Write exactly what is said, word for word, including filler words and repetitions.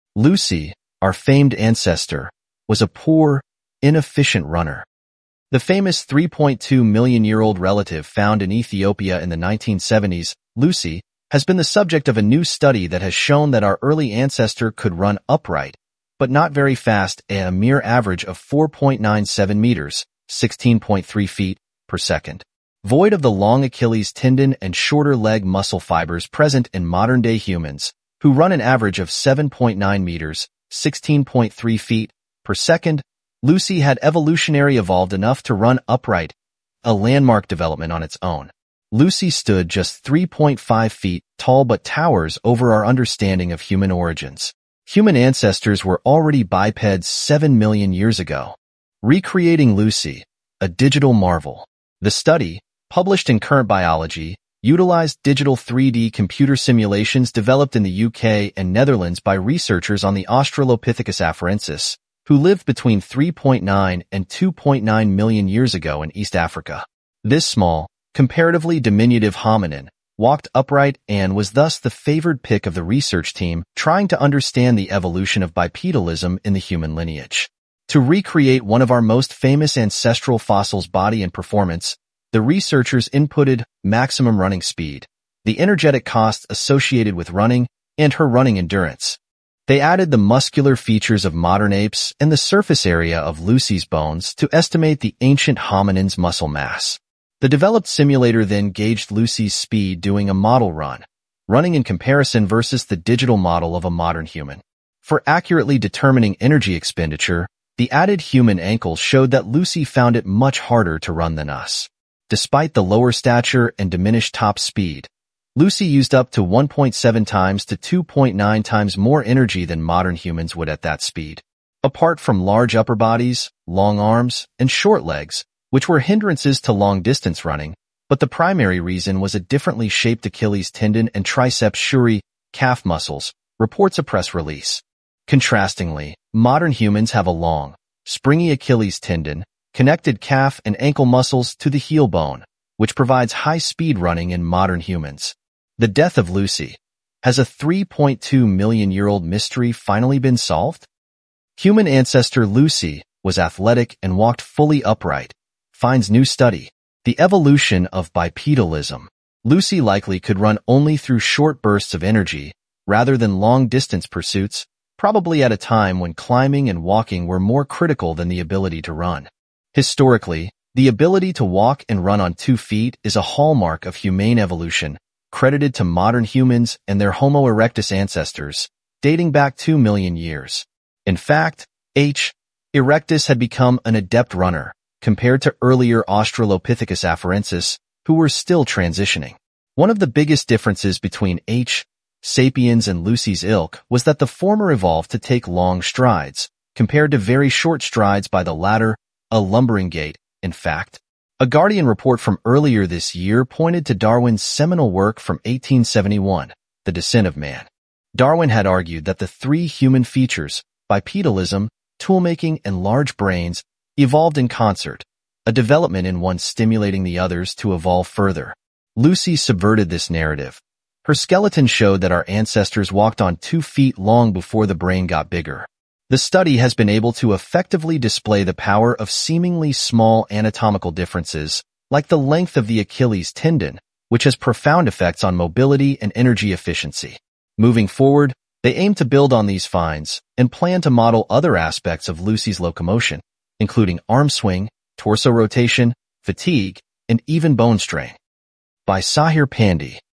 Lucy, our famed ancestor, was a poor, inefficient runner. The famous three point two million year old relative found in Ethiopia in the nineteen seventies, Lucy, has been the subject of a new study that has shown that our early ancestor could run upright, but not very fast, at a mere average of four point nine seven meters, sixteen point three feet, per second. Void of the long Achilles tendon and shorter leg muscle fibers present in modern-day humans, who run an average of seven point nine meters, sixteen point three feet, per second, Lucy had evolutionary evolved enough to run upright, a landmark development on its own. Lucy stood just three point five feet tall but towers over our understanding of human origins. Human ancestors were already bipeds seven million years ago. Recreating Lucy, a digital marvel. The study, published in Current Biology, utilized digital three D computer simulations developed in the U K and Netherlands by researchers on the Australopithecus afarensis, who lived between three point nine and two point nine million years ago in East Africa. This small, comparatively diminutive hominin walked upright and was thus the favored pick of the research team trying to understand the evolution of bipedalism in the human lineage. To recreate one of our most famous ancestral fossils' body and performance, the researchers inputted maximum running speed, the energetic costs associated with running, and her running endurance. They added the muscular features of modern apes and the surface area of Lucy's bones to estimate the ancient hominin's muscle mass. The developed simulator then gauged Lucy's speed doing a model run, running in comparison versus the digital model of a modern human. For accurately determining energy expenditure, the added human ankles showed that Lucy found it much harder to run than us. Despite the lower stature and diminished top speed, Lucy used up to one point seven times to two point nine times more energy than modern humans would at that speed. Apart from large upper bodies, long arms, and short legs, which were hindrances to long-distance running, but the primary reason was a differently shaped Achilles tendon and triceps surae, calf muscles, reports a press release. Contrastingly, modern humans have a long, springy Achilles tendon, connected calf and ankle muscles to the heel bone, which provides high-speed running in modern humans. The death of Lucy. Has a three point two million year old mystery finally been solved? Human ancestor Lucy was athletic and walked fully upright. Finds new study. The evolution of bipedalism. Lucy likely could run only through short bursts of energy, rather than long-distance pursuits, probably at a time when climbing and walking were more critical than the ability to run. Historically, the ability to walk and run on two feet is a hallmark of humane evolution, credited to modern humans and their Homo erectus ancestors, dating back two million years. In fact, H. erectus had become an adept runner, compared to earlier Australopithecus afarensis, who were still transitioning. One of the biggest differences between H. sapiens and Lucy's ilk was that the former evolved to take long strides, compared to very short strides by the latter, a lumbering gait, in fact. A Guardian report from earlier this year pointed to Darwin's seminal work from eighteen seventy-one, The Descent of Man. Darwin had argued that the three human features, bipedalism, toolmaking, and large brains, evolved in concert, a development in one stimulating the others to evolve further. Lucy subverted this narrative. Her skeleton showed that our ancestors walked on two feet long before the brain got bigger. The study has been able to effectively display the power of seemingly small anatomical differences, like the length of the Achilles tendon, which has profound effects on mobility and energy efficiency. Moving forward, they aim to build on these finds and plan to model other aspects of Lucy's locomotion, including arm swing, torso rotation, fatigue, and even bone strain. By Sahir Pandey.